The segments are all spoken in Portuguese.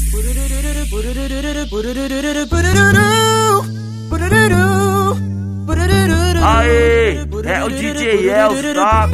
Aê, é o DJ Elcio, tá?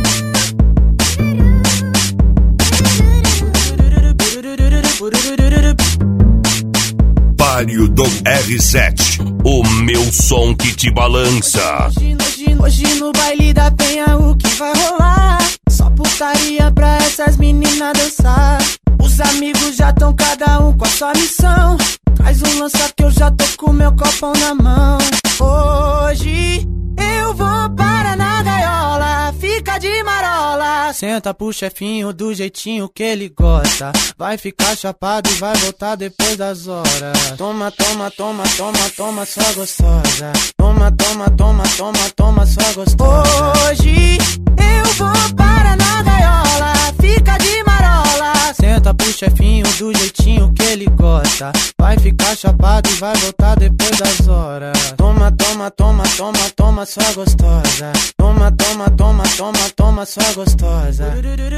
Palio Dom R7, o meu som que te balança. Hoje no baile da penha o que vai rolar? Só putaria pra essas meninas dançar. Os amigos já tão cada um com a sua missão. Traz um lança que eu já tô com meu copão na mão. Hoje eu vou para na gaiola, fica de marola. Senta pro chefinho do jeitinho que ele gosta. Vai ficar chapado e vai voltar depois das horas. Toma, toma, toma, toma, toma, sua gostosa. Toma, toma, toma, toma, toma, sua gostosa. Hoje eu vou para na gaiola, fica de marola. Senta pro chefinho do jeitinho que ele gosta. Vai ficar chapado e vai voltar depois das horas. Toma, toma, toma, toma, toma, sua gostosa. Toma, toma, toma, toma, toma, sua gostosa.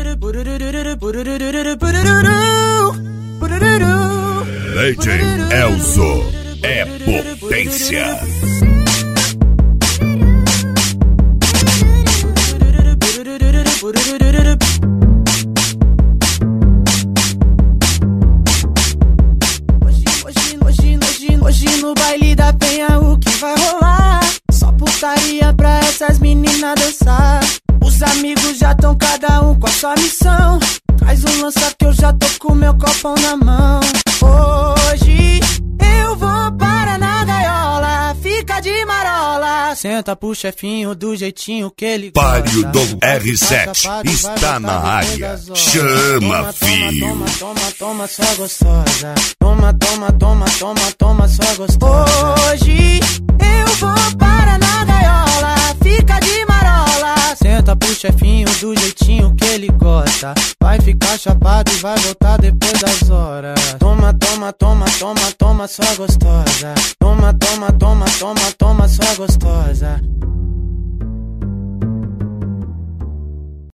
DJ Elcio é potência. Hoje no baile da penha o que vai rolar? Só putaria pra essas meninas dançar. Os amigos já tão cada um com a sua missão. Traz um lança que eu já tô com meu copão na mão. Hoje eu vou para na gaiola, fica de marola. Senta pro chefinho do jeitinho que ele gosta. Palio Dom R7 está na área. Chama, filho. Toma, toma, toma, sua gostosa. Toma, toma, toma, toma, toma, sua gostosa. Hoje eu vou para na gaiola, fica de marola. Senta pro chefinho do jeitinho que ele gosta. Vai ficar chapado e vai voltar depois das horas. Toma, toma, toma, toma, toma, sua gostosa. Toma, toma, toma, toma, toma, sua gostosa.